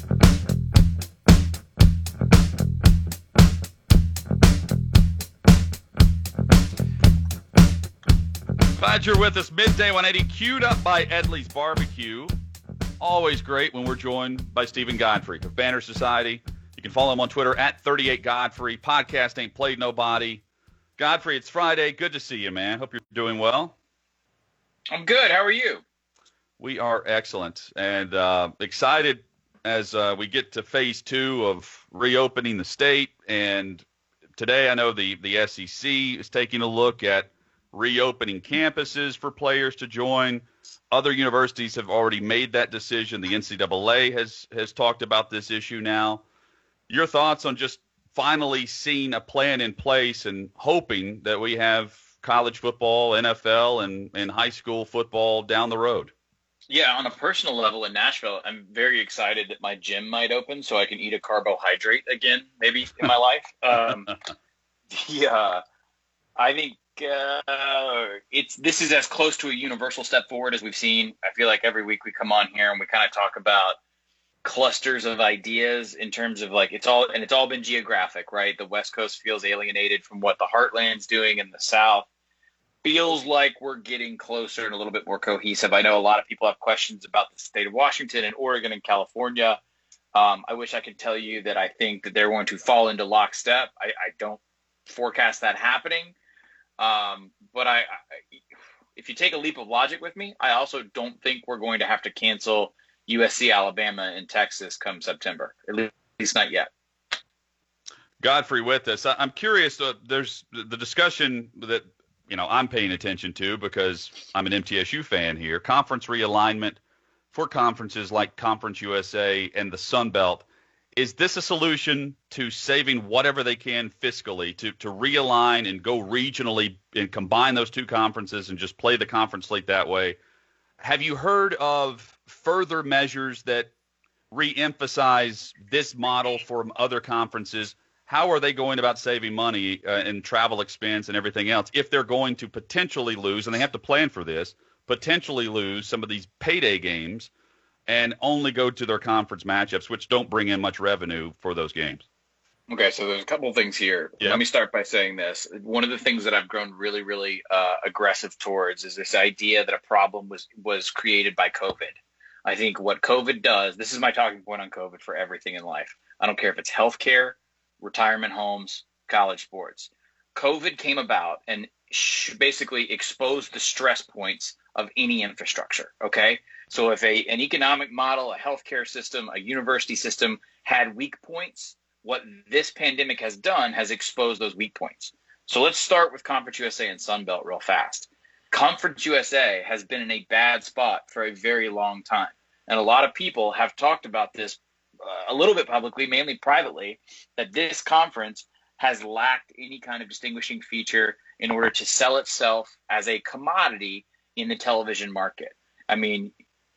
Speaker 1: Glad you're with us. Midday one eighty, queued up by Edley's Barbecue. Always great when we're joined by Steven Godfrey of Banner Society. You can follow him on Twitter at thirty-eight Godfrey. Podcast Ain't Played Nobody. Godfrey, it's Friday. Good to see you, man. Hope you're doing well.
Speaker 5: I'm good. How are you?
Speaker 1: We are excellent and uh, excited as uh, we get to phase two of reopening the state. And today I know the, the S E C is taking a look at reopening campuses for players to join. Other universities have already made that decision. The N C double A has, has talked about this issue now. Your thoughts on just finally seeing a plan in place and hoping that we have college football, N F L, and, and high school football down the road?
Speaker 5: Yeah, on a personal level in Nashville, I'm very excited that my gym might open so I can eat a carbohydrate again, maybe in my life. Um, yeah, I think uh, it's this is as close to a universal step forward as we've seen. I feel like every week we come on here and we kind of talk about clusters of ideas in terms of like it's all and it's all been geographic, right? The West Coast feels alienated from what the Heartland's doing, and the South feels like we're getting closer and a little bit more cohesive. I know a lot of people have questions about the state of Washington and Oregon and California. Um, I wish I could tell you that I think that they're going to fall into lockstep. I, I don't forecast that happening. Um, but I, I, if you take a leap of logic with me, I also don't think we're going to have to cancel U S C, Alabama, and Texas come September, at least not yet.
Speaker 1: Godfrey with us. I'm curious, uh, there's the discussion that, you know, I'm paying attention to because I'm an M T S U fan here. Conference realignment for conferences like Conference U S A and the Sun Belt. Is this a solution to saving whatever they can fiscally to, to realign and go regionally and combine those two conferences and just play the conference slate that way? Have you heard of further measures that re-emphasize this model for other conferences? How are they going about saving money uh, and travel expense and everything else if they're going to potentially lose, and they have to plan for this, potentially lose some of these payday games and only go to their conference matchups, which don't bring in much revenue for those games?
Speaker 5: Okay, so there's a couple of things here.
Speaker 1: Yeah.
Speaker 5: Let me start by saying this. One of the things that I've grown really, really uh, aggressive towards is this idea that a problem was was created by COVID. I think what COVID does, this is my talking point on COVID for everything in life. I don't care if it's healthcare, retirement homes, college sports. COVID came about and sh- basically exposed the stress points of any infrastructure, okay? So if a an economic model, a healthcare system, a university system had weak points, what this pandemic has done has exposed those weak points. So let's start with Conference U S A and Sun Belt real fast. Conference U S A has been in a bad spot for a very long time. And a lot of people have talked about this uh, a little bit publicly, mainly privately, that this conference has lacked any kind of distinguishing feature in order to sell itself as a commodity in the television market. I mean,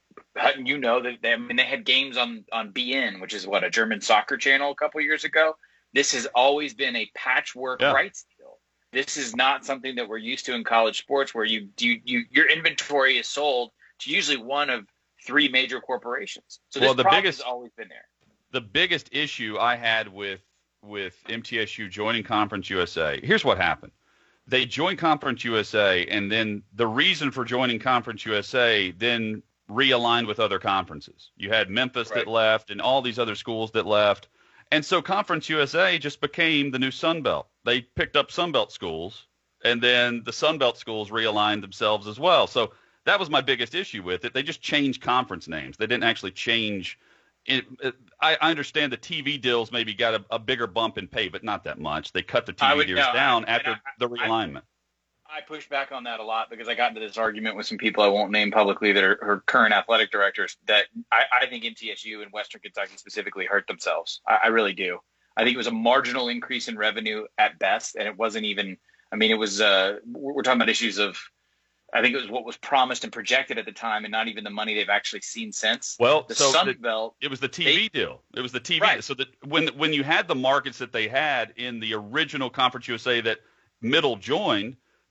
Speaker 5: you know that they, I mean, they had games on, on B N, which is what, a German soccer channel a couple years ago. This has always been a patchwork
Speaker 1: yeah.
Speaker 5: rights deal. This is not something that we're used to in college sports, where you, you, you your inventory is sold to usually one of three major corporations. So this
Speaker 1: well, the
Speaker 5: problem
Speaker 1: biggest,
Speaker 5: has always been there.
Speaker 1: The biggest issue I had with with M T S U joining Conference U S A, here's what happened. They joined Conference U S A, and then the reason for joining Conference U S A then realigned with other conferences. You had Memphis
Speaker 5: Right.
Speaker 1: that left and all these other schools that left. And so Conference U S A just became the new Sun Belt. They picked up Sun Belt schools, and then the Sun Belt schools realigned themselves as well. So that was my biggest issue with it. They just changed conference names. They didn't actually change it. it I, I understand the T V deals maybe got a, a bigger bump in pay, but not that much. They cut the T V
Speaker 5: I would-
Speaker 1: deals
Speaker 5: no,
Speaker 1: down
Speaker 5: I-
Speaker 1: after
Speaker 5: I-
Speaker 1: the realignment.
Speaker 5: I push back on that a lot because I got into this argument with some people I won't name publicly that are, are current athletic directors that I, I think M T S U and Western Kentucky specifically hurt themselves. I, I really do. I think it was a marginal increase in revenue at best, and it wasn't even – I mean, it was uh, – we're talking about issues of – I think it was what was promised and projected at the time and not even the money they've actually seen since.
Speaker 1: Well,
Speaker 5: the
Speaker 1: so
Speaker 5: Sun
Speaker 1: the-
Speaker 5: Belt –
Speaker 1: It was the T V
Speaker 5: They-
Speaker 1: deal. It was the T V.
Speaker 5: Right.
Speaker 1: So that when when you had the markets that they had in the original Conference U S A that Middle joined,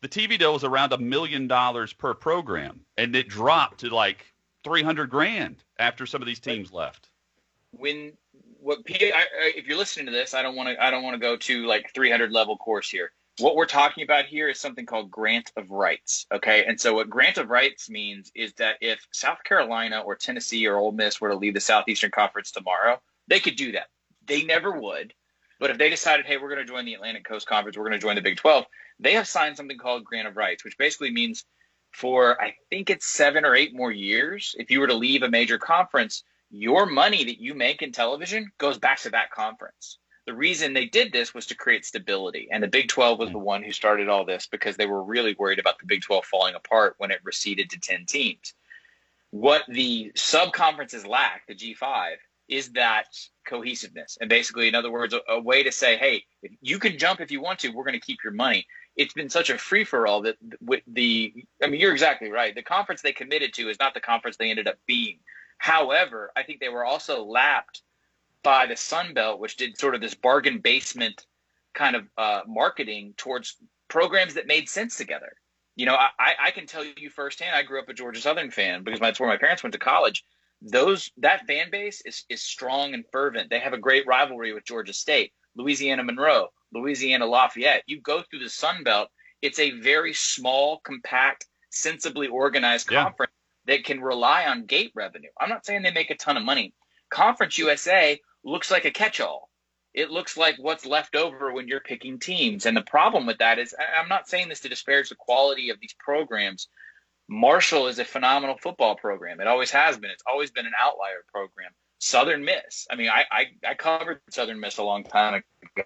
Speaker 1: the T V deal was around a million dollars per program, and it dropped to like three hundred grand after some of these teams left.
Speaker 5: When what I, I, if you're listening to this, I don't want to I don't want to go to like three hundred level course here. What we're talking about here is something called grant of rights. Okay, and so what grant of rights means is that if South Carolina or Tennessee or Ole Miss were to leave the Southeastern Conference tomorrow, they could do that. They never would. But if they decided, hey, we're going to join the Atlantic Coast Conference, we're going to join the Big twelve, they have signed something called grant of rights, which basically means for, I think it's seven or eight more years, if you were to leave a major conference, your money that you make in television goes back to that conference. The reason they did this was to create stability. And the Big twelve was the one who started all this because they were really worried about the Big twelve falling apart when it receded to ten teams. What the sub-conferences lack, the G five, is that cohesiveness. And basically, in other words, a, a way to say, hey, if you can jump if you want to, we're going to keep your money. It's been such a free-for-all that with the – I mean, you're exactly right. The conference they committed to is not the conference they ended up being. However, I think they were also lapped by the Sun Belt, which did sort of this bargain basement kind of uh, marketing towards programs that made sense together. You know, I, I can tell you firsthand, I grew up a Georgia Southern fan because that's where my parents went to college. Those that fan base is, is strong and fervent. They have a great rivalry with Georgia State, Louisiana Monroe, Louisiana Lafayette. You go through the Sun Belt, it's a very small, compact, sensibly organized conference yeah. that can rely on gate revenue. I'm not saying they make a ton of money. Conference U S A looks like a catch-all. It looks like what's left over when you're picking teams. And the problem with that is, I'm not saying this to disparage the quality of these programs. Marshall is a phenomenal football program. It always has been. It's always been an outlier program. Southern Miss. I mean, I I, I covered Southern Miss a long time ago.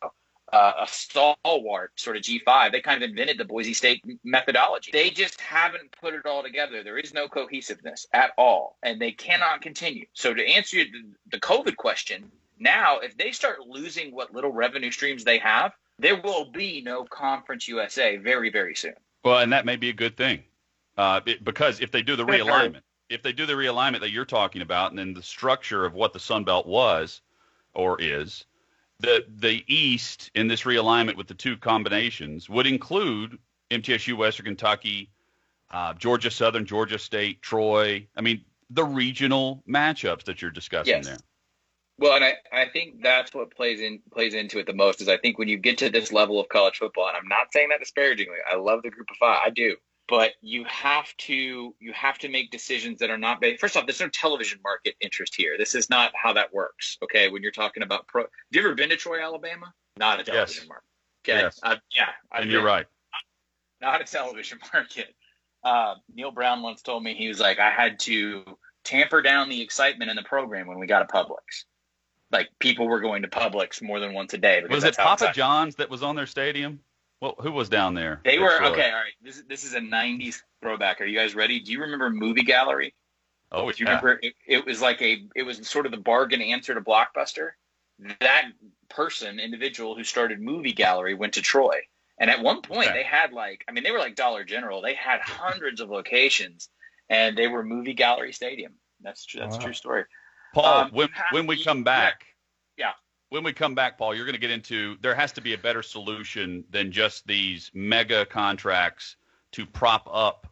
Speaker 5: Uh, a stalwart sort of G five. They kind of invented the Boise State methodology. They just haven't put it all together. There is no cohesiveness at all, and they cannot continue. So to answer the COVID question, now if they start losing what little revenue streams they have, there will be no Conference U S A very, very soon.
Speaker 1: Well, and that may be a good thing uh, it, because if they do the realignment, if they do the realignment that you're talking about, and then the structure of what the Sun Belt was or is, The the East in this realignment with the two combinations would include M T S U, Western Kentucky, uh, Georgia Southern, Georgia State, Troy. I mean, the regional matchups that you're discussing
Speaker 5: yes.
Speaker 1: there.
Speaker 5: Well, and I, I think that's what plays in plays into it the most is I think when you get to this level of college football, and I'm not saying that disparagingly, I love the Group of Five, I do. But you have to you have to make decisions that are not based. First off, there's no television market interest here. This is not how that works. Okay, when you're talking about pro, have you ever been to Troy, Alabama? Not a television
Speaker 1: yes.
Speaker 5: market. Okay,
Speaker 1: yes.
Speaker 5: uh, yeah, I've
Speaker 1: and you're
Speaker 5: been,
Speaker 1: right.
Speaker 5: Not a television market. Uh, Neil Brown once told me he was like, I had to tamper down the excitement in the program when we got to Publix. Like people were going to Publix more than once a day.
Speaker 1: Was it Papa John's that was on their stadium? Well, who was down there?
Speaker 5: They were okay. All right, this this is a nineties throwback. Are you guys ready? Do you remember Movie Gallery?
Speaker 1: Oh,
Speaker 5: Do you
Speaker 1: yeah.
Speaker 5: remember? It, it was like a. It was sort of the bargain answer to Blockbuster. That person, individual who started Movie Gallery, went to Troy, and at one point
Speaker 1: okay.
Speaker 5: they had like, I mean, they were like Dollar General. They had hundreds of locations, and they were Movie Gallery Stadium. That's true. That's
Speaker 3: wow.
Speaker 5: a true story.
Speaker 1: Paul,
Speaker 5: Um,
Speaker 1: when when we come back.
Speaker 5: Yeah.
Speaker 1: When we come back, Paul, you're going to get into there has to be a better solution than just these mega contracts to prop up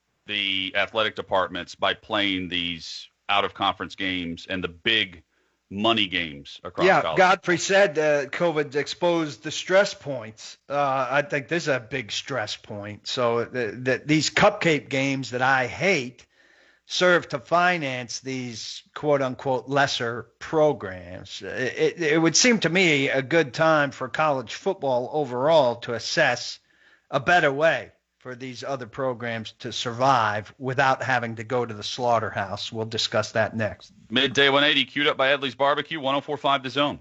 Speaker 1: the athletic departments by playing these out-of-conference games and the big money games across
Speaker 3: yeah,
Speaker 1: college.
Speaker 3: Godfrey said uh, COVID exposed the stress points. Uh, I think this is a big stress point. So that the, these cupcake games that I hate serve to finance these quote-unquote lesser programs. It, it, it would seem to me a good time for college football overall to assess a better way for these other programs to survive without having to go to the slaughterhouse. We'll discuss that next.
Speaker 1: Midday one eighty, queued up by Edley's Barbecue, one oh four point five The Zone.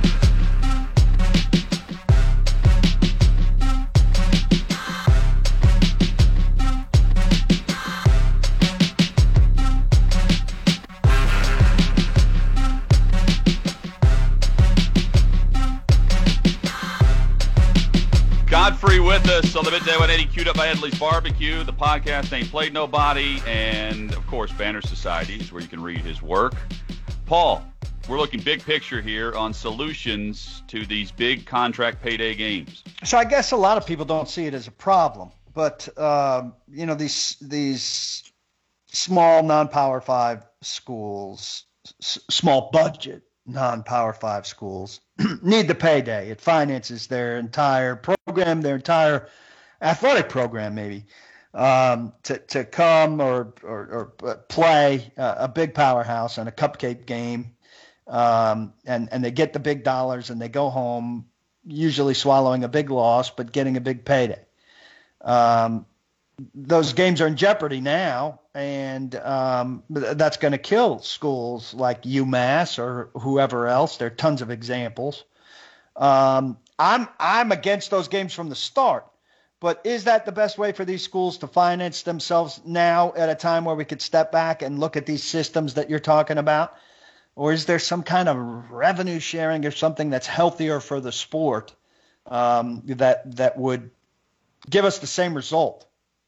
Speaker 1: Godfrey with us on the Midday one eighty, queued up by Edley's Barbecue. The podcast ain't played nobody, and of course, Banner Society is where you can read his work. Paul, we're looking big picture here on solutions to these big contract payday games.
Speaker 3: So I guess a lot of people don't see it as a problem, but uh, you know, these these small non-Power Five schools, s- small budget non-Power Five schools need the payday. It finances their entire program, their entire athletic program, maybe. Um, to, to come or, or, or play uh, a big powerhouse on a cupcake game, um, and, and they get the big dollars and they go home, usually swallowing a big loss, but getting a big payday. Um, those games are in jeopardy now, and um, that's going to kill schools like UMass or whoever else. There are tons of examples. Um, I'm I'm against those games from the start. But is that the best way for these schools to finance themselves now at a time where we could step back and look at these systems that you're talking about? Or is there some kind of revenue sharing or something that's healthier for the sport um, that that would give us the same result?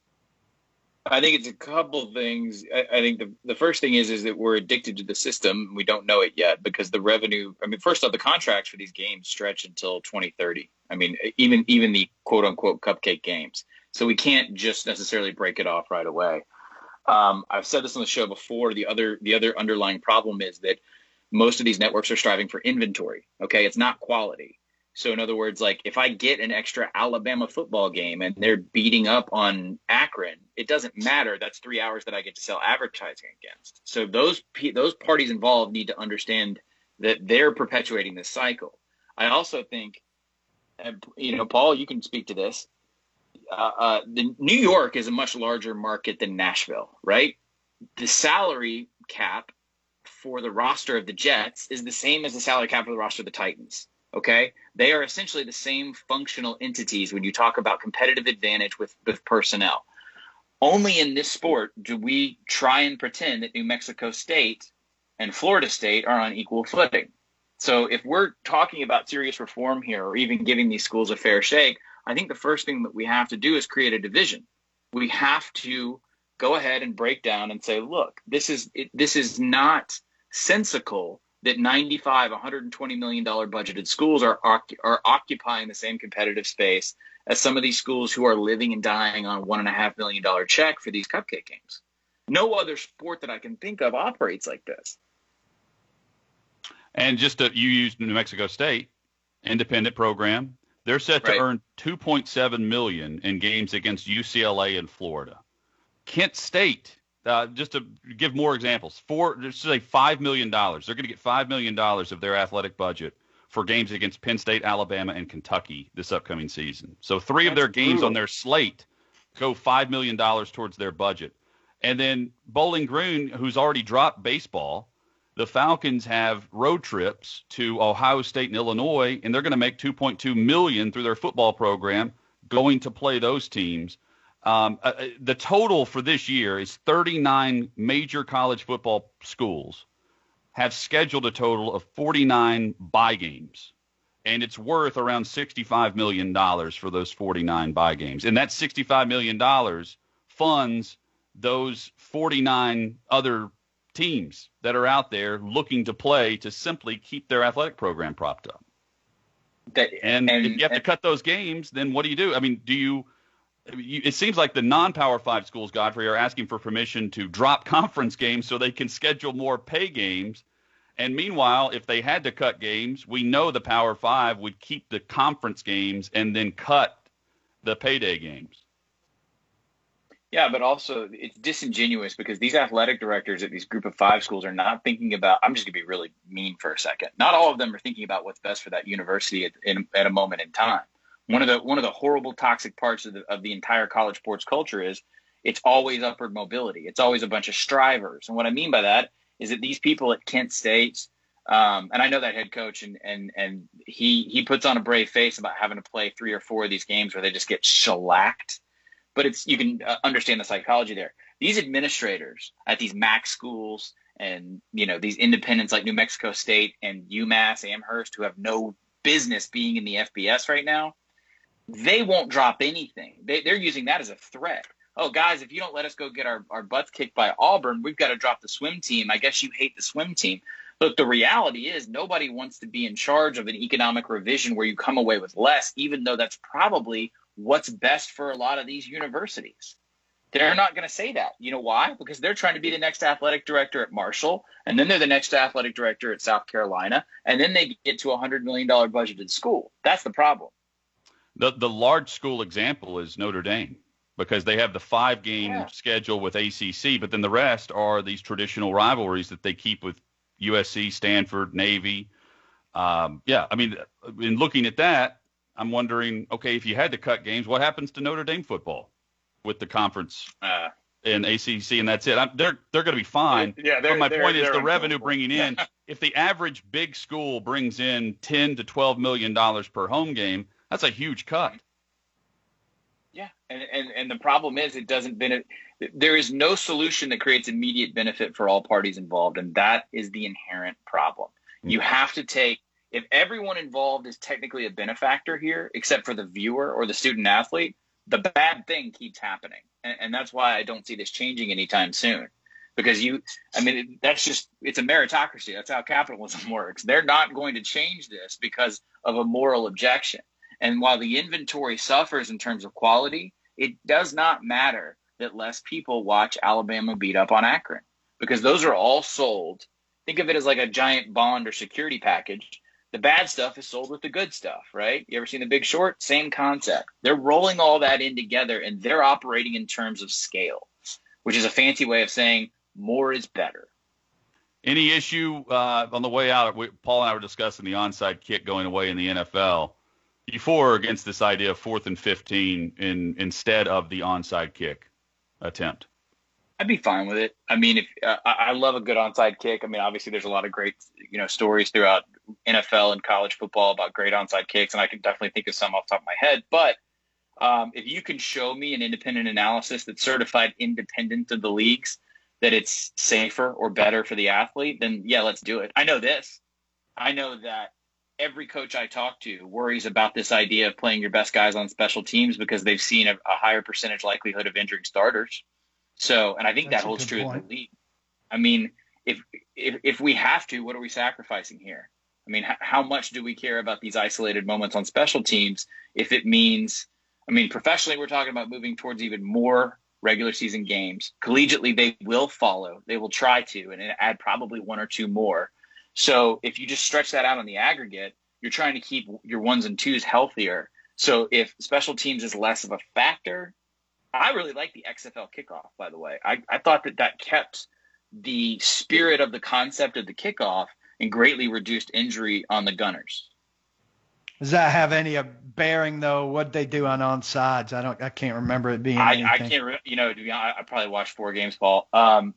Speaker 5: I think it's a couple things. I, I think the, the first thing is is that we're addicted to the system. We don't know it yet because the revenue, I mean, first off, the contracts for these games stretch until twenty thirty. I mean, even even the quote unquote cupcake games. So we can't just necessarily break it off right away. Um, I've said this on the show before. The other the other underlying problem is that most of these networks are striving for inventory. OK, it's not quality. So in other words, like if I get an extra Alabama football game and they're beating up on Akron, it doesn't matter. That's three hours that I get to sell advertising against. So those those parties involved need to understand that they're perpetuating this cycle. I also think, you know, Paul, you can speak to this. Uh, uh, the New York is a much larger market than Nashville, right? The salary cap for the roster of the Jets is the same as the salary cap for the roster of the Titans. Okay, they are essentially the same functional entities when you talk about competitive advantage with, with personnel. Only in this sport do we try and pretend that New Mexico State and Florida State are on equal footing. So if we're talking about serious reform here or even giving these schools a fair shake, I think the first thing that we have to do is create a division. We have to go ahead and break down and say, look, this is it, this is not sensical that ninety-five, one hundred twenty million dollars budgeted schools are are occupying the same competitive space as some of these schools who are living and dying on a one and a half million dollar check for these cupcake games. No other sport that I can think of operates like this.
Speaker 1: And just to, you used New Mexico State, independent program. They're set to
Speaker 5: Right.
Speaker 1: earn two point seven million dollars in games against U C L A and Florida. Kent State. Uh, just to give more examples, four, just say five million dollars. They're going to get five million dollars of their athletic budget for games against Penn State, Alabama, and Kentucky this upcoming season. So three of their games
Speaker 5: brutal.
Speaker 1: on their slate go five million dollars towards their budget. And then Bowling Green, who's already dropped baseball, the Falcons have road trips to Ohio State and Illinois, and they're going to make two point two million dollars through their football program going to play those teams. Um, uh, the total for this year is thirty-nine major college football schools have scheduled a total of forty-nine bye games, and it's worth around sixty-five million dollars for those forty-nine bye games. And that sixty-five million dollars funds those forty-nine other teams that are out there looking to play to simply keep their athletic program propped up.
Speaker 5: That,
Speaker 1: And,
Speaker 5: and
Speaker 1: if you have
Speaker 5: and,
Speaker 1: to cut those games, then what do you do? I mean, do you – it seems like the non-Power Five schools, Godfrey, are asking for permission to drop conference games so they can schedule more pay games. And meanwhile, if they had to cut games, we know the Power Five would keep the conference games and then cut the payday games.
Speaker 5: Yeah, but also it's disingenuous because these athletic directors at these group of five schools are not thinking about, I'm just going to be really mean for a second. Not all of them are thinking about what's best for that university at, in, at a moment in time. One of the one of the horrible toxic parts of the, of the entire college sports culture is it's always upward mobility. It's always a bunch of strivers. And what I mean by that is that these people at Kent State, um, and I know that head coach, and and and he he puts on a brave face about having to play three or four of these games where they just get shellacked. But it's you can uh, understand the psychology there. These administrators at these MAC schools and, you know, these independents like New Mexico State and UMass, Amherst, who have no business being in the F B S right now, they won't drop anything. They, they're using that as a threat. Oh, guys, if you don't let us go get our, our butts kicked by Auburn, we've got to drop the swim team. I guess you hate the swim team. Look, the reality is nobody wants to be in charge of an economic revision where you come away with less, even though that's probably what's best for a lot of these universities. They're not going to say that. You know why? Because they're trying to be the next athletic director at Marshall, and then they're the next athletic director at South Carolina, and then they get to a one hundred million dollars budgeted school. That's the problem.
Speaker 1: The the large school example is Notre Dame, because they have the five-game
Speaker 5: Yeah.
Speaker 1: schedule with A C C, but then the rest are these traditional rivalries that they keep with U S C, Stanford, Navy. Um, yeah, I mean, in looking at that, I'm wondering, okay, if you had to cut games, what happens to Notre Dame football with the conference
Speaker 5: Uh,
Speaker 1: and A C C, and that's it? I'm, they're they're going to be fine.
Speaker 5: Yeah, they're-
Speaker 1: but my
Speaker 5: they're-
Speaker 1: point is
Speaker 5: they're
Speaker 1: the revenue
Speaker 5: uncomfortable.
Speaker 1: bringing in. If the average big school brings in ten to twelve million dollars per home game, that's a huge cut.
Speaker 5: Yeah, and, and and the problem is it doesn't benefit. There is no solution that creates immediate benefit for all parties involved, and that is the inherent problem. You have to take, if everyone involved is technically a benefactor here, except for the viewer or the student athlete, the bad thing keeps happening, and, and that's why I don't see this changing anytime soon. Because you, I mean, it, that's just, it's a meritocracy. That's how capitalism works. They're not going to change this because of a moral objection. And while the inventory suffers in terms of quality, it does not matter that less people watch Alabama beat up on Akron, because those are all sold. Think of it as like a giant bond or security package. The bad stuff is sold with the good stuff, right? You ever seen The Big Short? Same concept. They're rolling all that in together, and they're operating in terms of scale, which is a fancy way of saying more is better.
Speaker 1: Any issue uh, on the way out? We, Paul and I were discussing the onside kick going away in the N F L. You for or against this idea of fourth and fifteen in instead of the onside kick attempt?
Speaker 5: I'd be fine with it. I mean, if uh, I I love a good onside kick. I mean, obviously there's a lot of great, you know, stories throughout N F L and college football about great onside kicks, and I can definitely think of some off the top of my head. But um, if you can show me an independent analysis that's certified independent of the leagues that it's safer or better for the athlete, then yeah, let's do it. I know this. I know that every coach I talk to worries about this idea of playing your best guys on special teams because they've seen a, a higher percentage likelihood of injuring starters. So, and I think
Speaker 3: That's
Speaker 5: that
Speaker 3: a
Speaker 5: holds
Speaker 3: good
Speaker 5: true in
Speaker 3: point.
Speaker 5: the league. I mean, if, if, if we have to, what are we sacrificing here? I mean, h- how much do we care about these isolated moments on special teams if it means, I mean, professionally, we're talking about moving towards even more regular season games. Collegiately, they will follow. They will try to, and add probably one or two more. So if you just stretch that out on the aggregate, you're trying to keep your ones and twos healthier. So if special teams is less of a factor, I really like the X F L kickoff, by the way. I, I thought that that kept the spirit of the concept of the kickoff and greatly reduced injury on the Gunners.
Speaker 3: Does that have any uh, bearing though? What they do on onsides? I don't. I can't remember it being.
Speaker 5: I,
Speaker 3: anything.
Speaker 5: I can't, re- you know, to be honest, I probably watched four games, Paul. Um,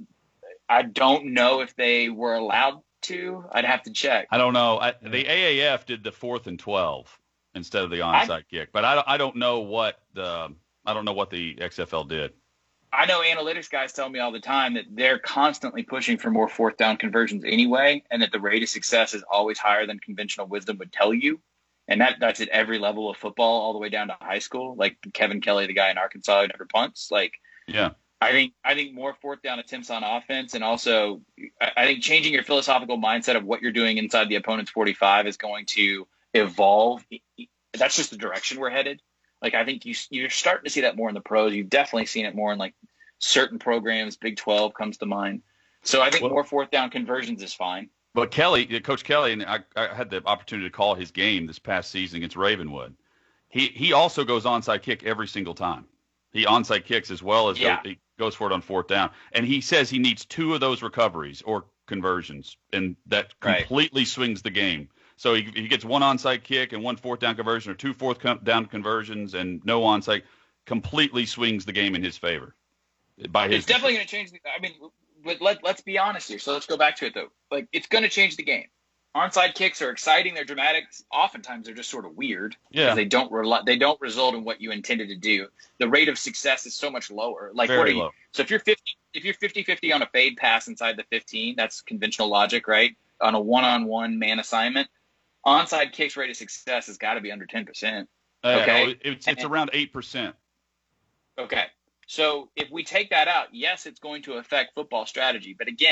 Speaker 5: I don't know if they were allowed to. I'd have to check.
Speaker 1: I don't know. I, the A A F did the fourth and twelve instead of the onside
Speaker 5: I,
Speaker 1: kick, but I, I don't know what the I don't know what the X F L did.
Speaker 5: I know analytics guys tell me all the time that they're constantly pushing for more fourth down conversions anyway, and that the rate of success is always higher than conventional wisdom would tell you. And that that's at every level of football, all the way down to high school. Like Kevin Kelly, the guy in Arkansas who never punts. Like,
Speaker 1: Yeah.
Speaker 5: I think I think more fourth down attempts on offense, and also I, I think changing your philosophical mindset of what you're doing inside the opponent's forty-five is going to evolve. That's just the direction we're headed. Like, I think you, you're starting to see that more in the pros. You've definitely seen it more in like certain programs. Big twelve comes to mind. So I think
Speaker 1: Well-
Speaker 5: more fourth down conversions is fine.
Speaker 1: But Kelly, Coach Kelly, and I, I had the opportunity to call his game this past season against Ravenwood. He he also goes onside kick every single time. He onside kicks as well as
Speaker 5: Yeah.
Speaker 1: go, he goes for it on fourth down. And he says he needs two of those recoveries or conversions, and that
Speaker 5: Right.
Speaker 1: completely swings the game. So he, he gets one onside kick and one fourth down conversion, or two fourth com- down conversions and no onside, completely swings the game in his favor. By his
Speaker 5: It's definitely going to change. The, I mean, but let, let's be honest here. So let's go back to it, though. Like, it's going to change the game. Onside kicks are exciting. They're dramatic. Oftentimes, they're just sort of weird.
Speaker 1: Yeah.
Speaker 5: Because they don't, rel- they don't result in what you intended to do. The rate of success is so much lower. Like,
Speaker 1: Very
Speaker 5: what are you?
Speaker 1: low.
Speaker 5: So if you're fifty, if you're fifty-fifty on a fade pass inside the fifteen, that's conventional logic, right? On a one-on-one man assignment, onside kicks rate of success has got to be under ten percent.
Speaker 1: Uh,
Speaker 5: Okay.
Speaker 1: no, it's it's around eight percent.
Speaker 5: Okay. So if we take that out, yes, it's going to affect football strategy. But again,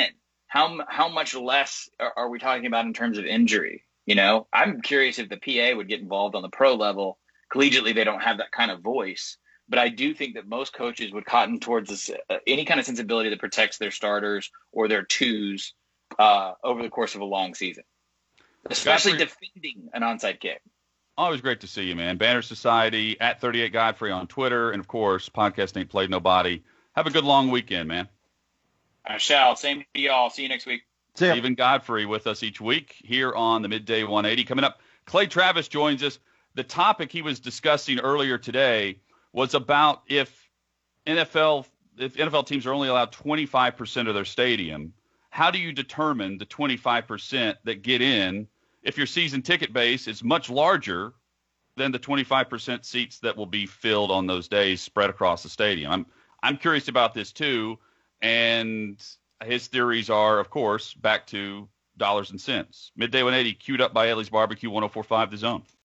Speaker 5: how how much less are, are we talking about in terms of injury? You know, I'm curious if the P A would get involved on the pro level. Collegiately, they don't have that kind of voice, but I do think that most coaches would cotton towards this, uh, any kind of sensibility that protects their starters or their twos uh, over the course of a long season, especially Godfrey, defending an onside kick.
Speaker 1: Always great to see you, man. Banner Society at thirty-eight Godfrey on Twitter, and of course, podcast Ain't Played Nobody. Have a good long weekend, man.
Speaker 5: I shall. Same to y'all. See you next week.
Speaker 1: Stephen Godfrey with us each week here on the Midday one eighty. Coming up, Clay Travis joins us. The topic he was discussing earlier today was about if N F L if N F L teams are only allowed twenty-five percent of their stadium, how do you determine the twenty-five percent that get in if your season ticket base is much larger than the twenty-five percent seats that will be filled on those days spread across the stadium? I'm I'm curious about this too, and his theories are, of course, back to dollars and cents. Midday one eighty, queued up by Ellie's Barbecue, one oh four point five The Zone.